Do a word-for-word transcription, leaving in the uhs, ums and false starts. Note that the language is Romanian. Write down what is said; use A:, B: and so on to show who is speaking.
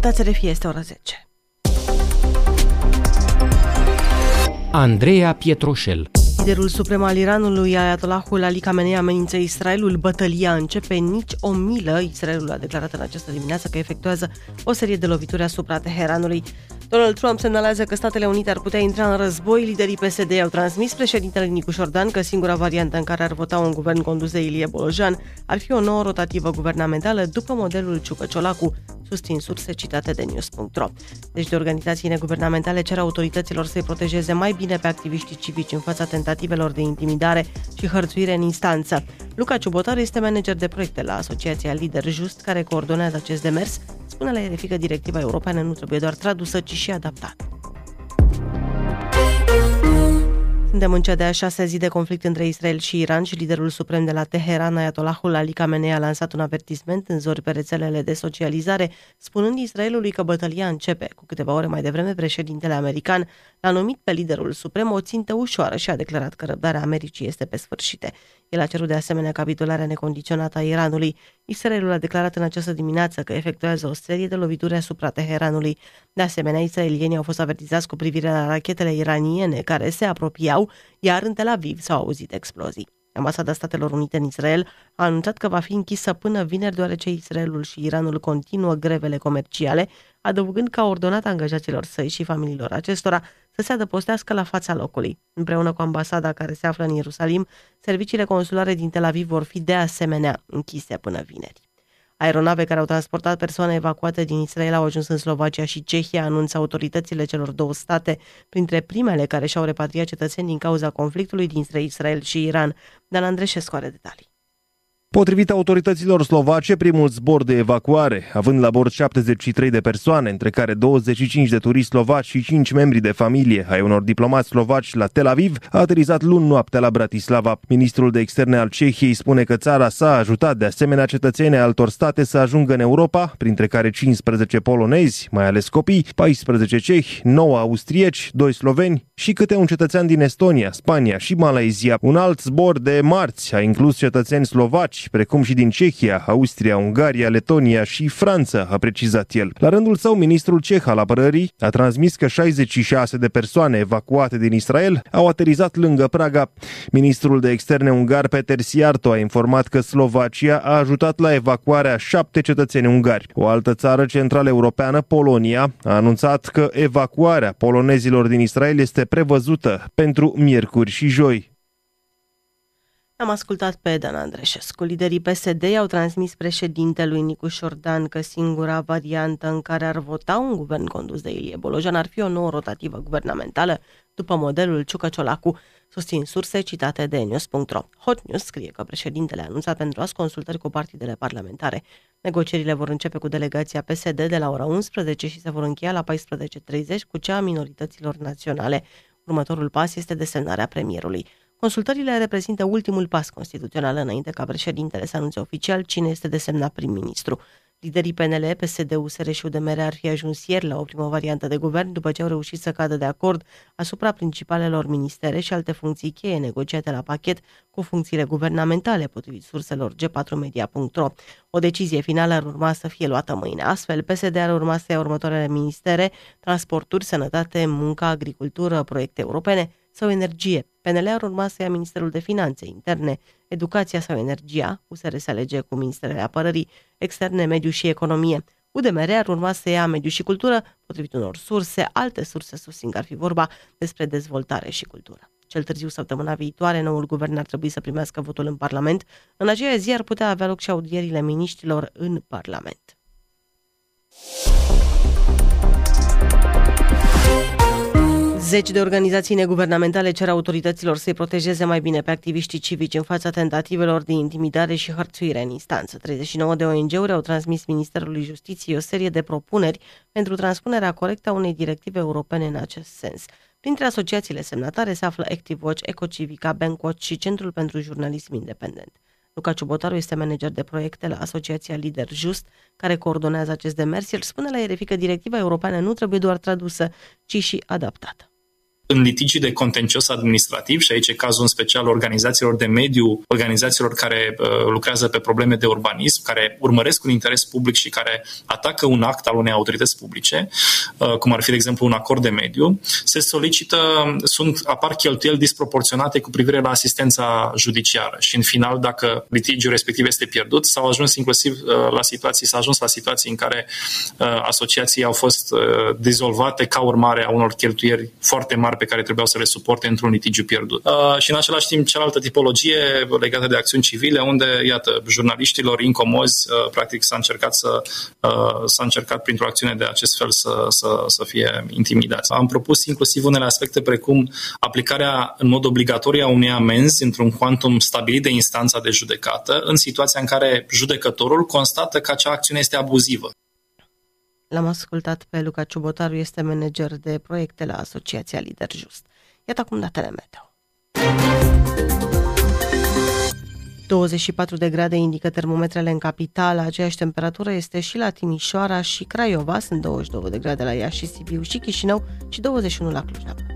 A: Ascultați R F I, este ora zece.
B: Andreea Pietroșel.
A: Liderul suprem al Iranului, Ayatollahul Ali Khamenei, amenință Israelul. Bătălia începe nici o milă. Israelul a declarat în această dimineață că efectuează o serie de lovituri asupra Teheranului. Donald Trump semnalează că Statele Unite ar putea intra în război. Liderii P S D au transmis președintele Nicu Șordan că singura variantă în care ar vota un guvern condus de Ilie Bolojan ar fi o nouă rotativă guvernamentală după modelul Ciucă-Ciolacu, susțin surse citate de news punct ro. Deci de organizații neguvernamentale cer autorităților să-i protejeze mai bine pe activiștii civici în fața tentativelor de intimidare și hărțuire în instanță. Luca Ciubotaru este manager de proiecte la Asociația Lider Just, care coordonează acest demers. Spune la R F I că directiva europeană nu trebuie doar tradusă, ci și adaptată. Suntem în cea de-a șasea zi de conflict între Israel și Iran și liderul suprem de la Teheran, Ayatollahul Ali Khamenei, a lansat un avertisment în zori pe rețelele de socializare, spunând Israelului că bătălia începe. Cu câteva ore mai devreme, președintele american l-a numit pe liderul suprem o țintă ușoară și a declarat că răbdarea Americii este pe sfârșite. El a cerut de asemenea capitularea necondiționată a Iranului. Israelul a declarat în această dimineață că efectuează o serie de lovituri asupra Teheranului. De asemenea, israelienii au fost avertizați cu privire la rachetele iraniene care se apropiau, iar în Tel Aviv s-au auzit explozii. Ambasada Statelor Unite în Israel a anunțat că va fi închisă până vineri, deoarece Israelul și Iranul continuă grevele comerciale, adăugând că a ordonat angajaților săi și familiilor acestora să se adăpostească la fața locului. Împreună cu ambasada care se află în Ierusalim, serviciile consulare din Tel Aviv vor fi de asemenea închise până vineri. Aeronave care au transportat persoane evacuate din Israel au ajuns în Slovacia și Cehia, anunță autoritățile celor două state, printre primele care și-au repatriat cetățeni din cauza conflictului dintre Israel și Iran. Dan Andreșescu are detalii.
C: Potrivit autorităților slovace, primul zbor de evacuare, având la bord șaptezeci și trei de persoane, între care douăzeci și cinci de turiști slovaci și cinci membri de familie ai unor diplomați slovaci la Tel Aviv, a aterizat luni noaptea la Bratislava. Ministrul de externe al Cehiei spune că țara sa a ajutat de asemenea cetățenii altor state să ajungă în Europa, printre care cincisprezece polonezi, mai ales copii, paisprezece cehi, nouă austrieci, doi sloveni și câte un cetățean din Estonia, Spania și Malaysia. Un alt zbor de marți a inclus cetățeni slovaci, precum și din Cehia, Austria, Ungaria, Letonia și Franța, a precizat el. La rândul său, ministrul ceh al apărării a transmis că șaizeci și șase de persoane evacuate din Israel au aterizat lângă Praga. Ministrul de externe ungar, Peter Siarto, a informat că Slovacia a ajutat la evacuarea șapte cetățeni ungari. O altă țară central europeană, Polonia, a anunțat că evacuarea polonezilor din Israel este prevăzută pentru miercuri și joi.
A: Am ascultat pe Dan Andreșescu. Liderii P S D au transmis președintelui Nicu Șordan că singura variantă în care ar vota un guvern condus de Ilie Bolojan ar fi o nouă rotativă guvernamentală după modelul Ciucă-Ciolacu, susțin surse citate de news punct ro. Hot News scrie că președintele a anunțat pentru azi consultări cu partidele parlamentare. Negocierile vor începe cu delegația P S D de la ora unsprezece și se vor încheia la paisprezece și treizeci cu cea a minorităților naționale. Următorul pas este desemnarea premierului. Consultările reprezintă ultimul pas constituțional înainte ca președintele să anunțe oficial cine este desemnat prim-ministru. Liderii P N L, P S D, U S R și U D M R ar fi ajuns ieri la o primă variantă de guvern după ce au reușit să cadă de acord asupra principalelor ministere și alte funcții cheie negociate la pachet cu funcțiile guvernamentale, potrivit surselor G patru media punct ro. O decizie finală ar urma să fie luată mâine. Astfel, P S D ar urma să ia următoarele ministere: transporturi, sănătate, muncă, agricultură, proiecte europene sau energie. P N L ar urma să ia Ministerul de Finanțe, Interne, Educația sau Energia, U S R se alege cu Ministerele Apărării, Externe, Mediu și Economie. U D M R ar urma să ia Mediu și Cultură, potrivit unor surse. Alte surse susțin că ar fi vorba despre dezvoltare și cultură. Cel târziu, săptămâna viitoare, noul guvern ar trebui să primească votul în Parlament. În aceea zi ar putea avea loc și audierile miniștrilor în Parlament. Zeci de organizații neguvernamentale cer autorităților să-i protejeze mai bine pe activiștii civici în fața tentativelor de intimidare și hărțuire în instanță. treizeci și nouă de O N G-uri au transmis Ministerului Justiției o serie de propuneri pentru transpunerea corectă a unei directive europene în acest sens. Printre asociațiile semnatare se află ActiveWatch, Ecocivica, Bankwatch și Centrul pentru Jurnalism Independent. Luca Ciubotaru este manager de proiecte la Asociația Lider Just, care coordonează acest demers. El spune la R F I că directiva europeană nu trebuie doar tradusă, ci și adaptată.
B: în litigii de contencios administrativ, și aici e cazul în special organizațiilor de mediu, organizațiilor care uh, lucrează pe probleme de urbanism, care urmăresc un interes public și care atacă un act al unei autorități publice, uh, cum ar fi, de exemplu, un acord de mediu, se solicită, sunt, apar cheltuieli disproporționate cu privire la asistența judiciară și, în final, dacă litigiul respectiv este pierdut, s-au ajuns inclusiv uh, la situații, s-a ajuns la situații în care uh, asociații au fost uh, dizolvate ca urmare a unor cheltuieli foarte mari pe care trebuiau să le suporte într-un litigiu pierdut. Uh, și în același timp, cealaltă tipologie legată de acțiuni civile, unde, iată, jurnaliștilor incomozi, uh, practic s-a încercat să uh, s-a încercat printr-o acțiune de acest fel să, să, să fie intimidați. Am propus inclusiv unele aspecte precum aplicarea în mod obligatoriu a unei amenzi într-un cuantum stabilit de instanța de judecată în situația în care judecătorul constată că acea acțiune este abuzivă.
A: L-am ascultat pe Luca Ciubotaru, este manager de proiecte la Asociația Lider Just. Iată acum datele meteo. douăzeci și patru de grade indică termometrele în capitală, aceeași temperatură este și la Timișoara și Craiova, sunt douăzeci și două de grade la Iași și Sibiu și Chișinău și douăzeci și unu la Cluj-Napoca.